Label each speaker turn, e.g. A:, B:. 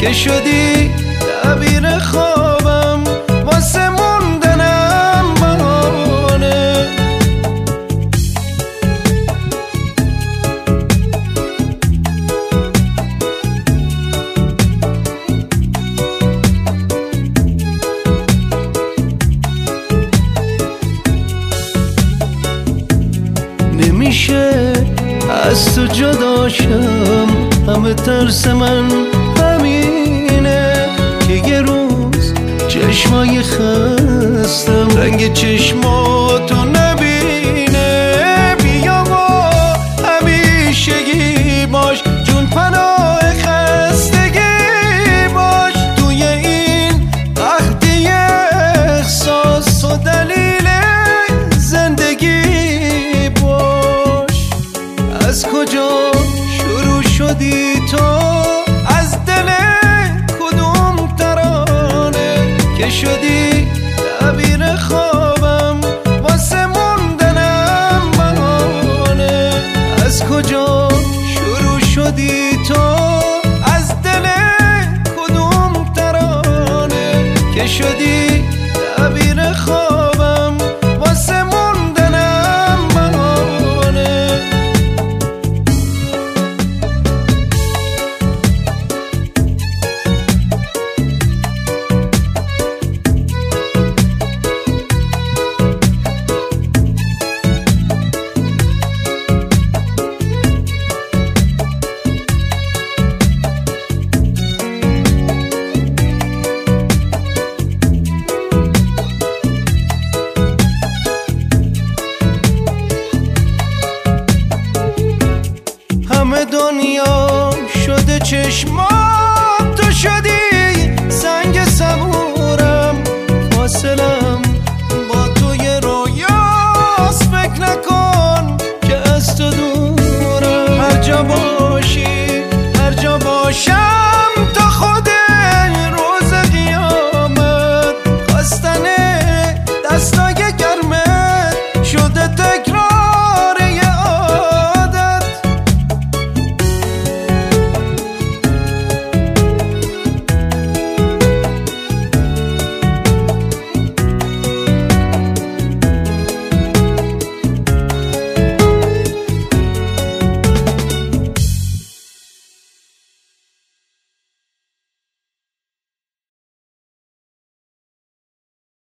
A: که شدی تعبیر خوابم واسه موندنم بهانه. نمیشه از تو جداشم، همه ترس من همینه که یه روز چشمای خستم رنگ چشماتو نبینه. بیا با همیشگی باش، جون پناه خستگی باش، توی این قحطی احساس و دلیل زندگی باش. از کجا شروع شدی تو، از دل کدوم ترانه که شدی تعبیر خوابم واسه موندنم بهانه. از کجا شروع شدی تو، از دل کدوم ترانه که شدی تعبیر خوابم واسه موندنم بهانه. همه دنیا شده چشمات، تو شدی